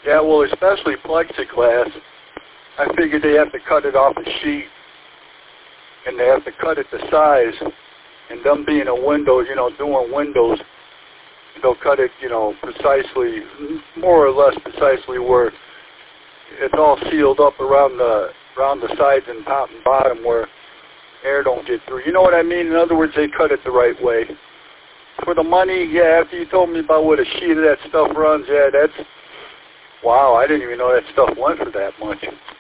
Yeah, well, especially plexiglass. I figured they have to cut it off a sheet, and they have to cut it to size. And them being a window, doing windows, they'll cut it, precisely, more or less precisely where it's all sealed up around the sides and top and bottom where air don't get through. You know what I mean? In other words, they cut it the right way. For the money, yeah, after you told me about what a sheet of that stuff runs, yeah, wow, I didn't even know that stuff went for that much.